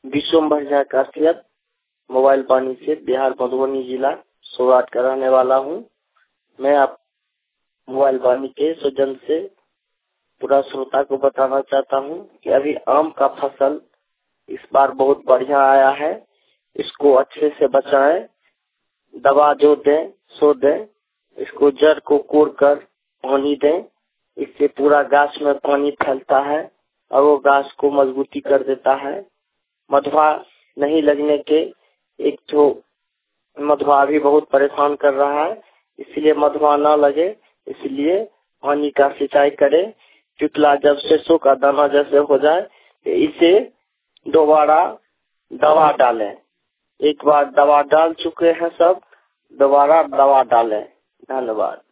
विश्व भर खासियत मोबाइल पानी से बिहार मधुबनी जिला सोराट का रहने वाला हूँ। मैं आप मोबाइल पानी के सौजन्य से पूरा श्रोता को बताना चाहता हूँ कि अभी आम का फसल इस बार बहुत बढ़िया आया है। इसको अच्छे से बचाएं, दवा जो दें सो दें, इसको जड़ को कोड़ कर पानी दें। इससे पूरा गाछ में पानी फैलता है और वो गाछ को मजबूती कर देता है। मधुआ नहीं लगने के एक तो मधुआ भी बहुत परेशान कर रहा है, इसलिए मधुआ ना लगे इसलिए पानी का सिंचाई करें। चुटला जब सरसों का दाना जैसे हो जाए तो इसे दोबारा दवा डालें। एक बार दवा डाल चुके हैं सब, दोबारा दवा डालें। धन्यवाद।